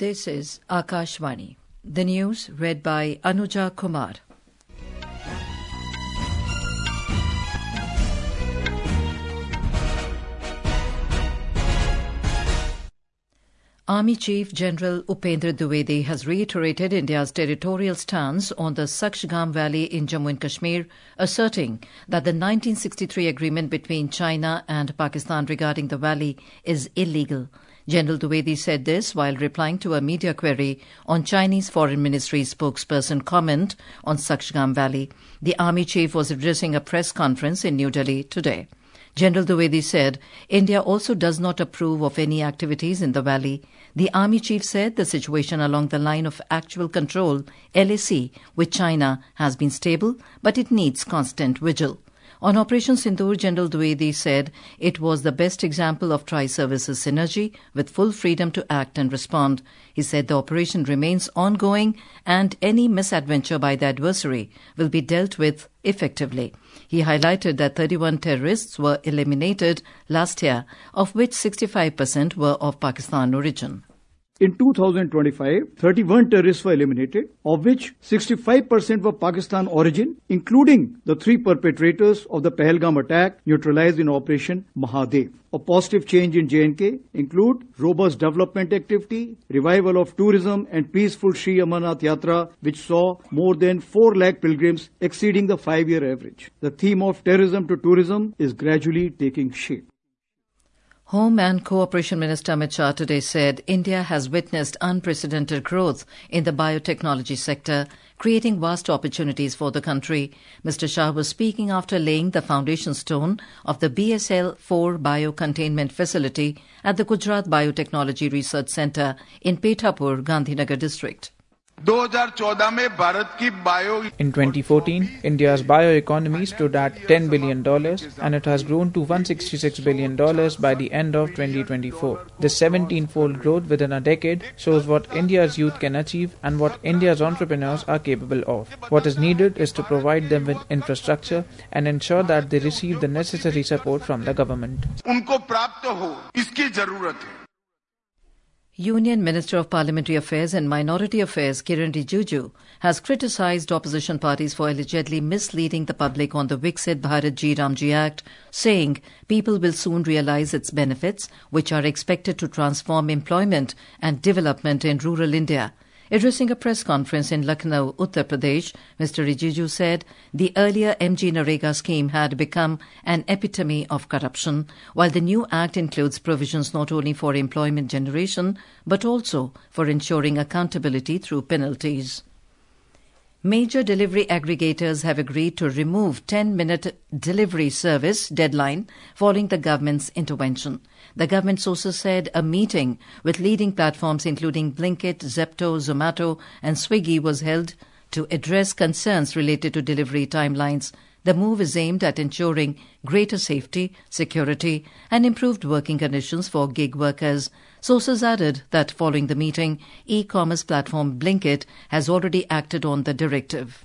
This is Akashvani. The news read by Anuja Kumar. Army Chief General Upendra Dwivedi has reiterated India's territorial stance on the Sakshgam Valley in Jammu and Kashmir, asserting that the 1963 agreement between China and Pakistan regarding the valley is illegal. General Dwivedi said this while replying to a media query on Chinese Foreign Ministry spokesperson comment on Sakshgam Valley. The Army Chief was addressing a press conference in New Delhi today. General Dwivedi said India also does not approve of any activities in the valley. The Army Chief said the situation along the line of actual control, LAC, with China has been stable, but it needs constant vigil. On Operation Sindoor, General Dwivedi said it was the best example of tri-services synergy with full freedom to act and respond. He said the operation remains ongoing and any misadventure by the adversary will be dealt with effectively. He highlighted that 31 terrorists were eliminated last year, of which 65% were of Pakistan origin. In 2025, 31 terrorists were eliminated, of which 65% were Pakistan origin, including the 3 perpetrators of the Pahalgam attack neutralized in Operation Mahadev. A positive change in J&K include robust development activity, revival of tourism and peaceful Sri Amarnath Yatra, which saw more than 4 lakh pilgrims exceeding the 5-year average. The theme of terrorism to tourism is gradually taking shape. Home and Cooperation Minister Amit Shah today said India has witnessed unprecedented growth in the biotechnology sector, creating vast opportunities for the country. Mr. Shah was speaking after laying the foundation stone of the BSL-4 biocontainment facility at the Gujarat Biotechnology Research Centre in Pethapur, Gandhinagar district. In 2014, India's bioeconomy stood at $10 billion and it has grown to $166 billion by the end of 2024. This 17-fold growth within a decade shows what India's youth can achieve and what India's entrepreneurs are capable of. What is needed is to provide them with infrastructure and ensure that they receive the necessary support from the government. Union Minister of Parliamentary Affairs and Minority Affairs Kiren Rijiju has criticised opposition parties for allegedly misleading the public on the Viksit Bharat Ji Ramji Act, saying people will soon realise its benefits, which are expected to transform employment and development in rural India. Addressing a press conference in Lucknow, Uttar Pradesh, Mr. Rijiju said the earlier MG Narega scheme had become an epitome of corruption, while the new act includes provisions not only for employment generation but also for ensuring accountability through penalties. Major delivery aggregators have agreed to remove 10-minute delivery service deadline following the government's intervention. The government sources said a meeting with leading platforms including Blinkit, Zepto, Zomato and Swiggy was held to address concerns related to delivery timelines. The move is aimed at ensuring greater safety, security and improved working conditions for gig workers. Sources added that following the meeting, e-commerce platform Blinkit has already acted on the directive.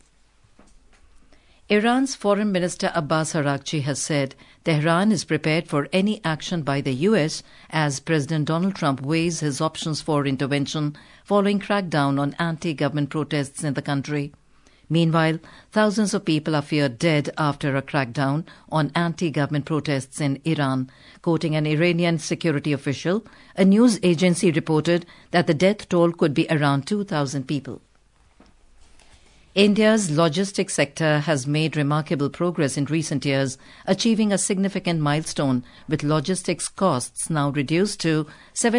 Iran's Foreign Minister Abbas Araghchi has said Tehran is prepared for any action by the US as President Donald Trump weighs his options for intervention following crackdown on anti-government protests in the country. Meanwhile, thousands of people are feared dead after a crackdown on anti-government protests in Iran. Quoting an Iranian security official, a news agency reported that the death toll could be around 2,000 people. India's logistics sector has made remarkable progress in recent years, achieving a significant milestone with logistics costs now reduced to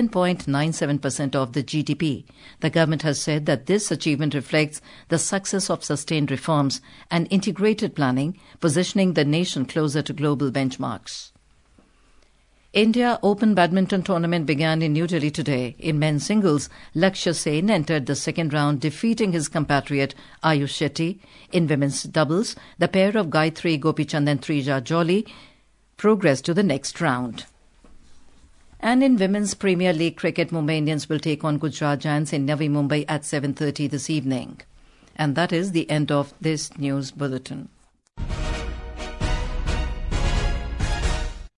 7.97% of the GDP. The government has said that this achievement reflects the success of sustained reforms and integrated planning, positioning the nation closer to global benchmarks. India Open Badminton Tournament began in New Delhi today. In men's singles, Lakshya Sen entered the second round, defeating his compatriot Ayush Shetty. In women's doubles, the pair of Gayatri Gopichand and Trija Jolly progressed to the next round. And in Women's Premier League cricket, Mumbai Indians will take on Gujarat Giants in Navi Mumbai at 7:30 this evening. And that is the end of this news bulletin.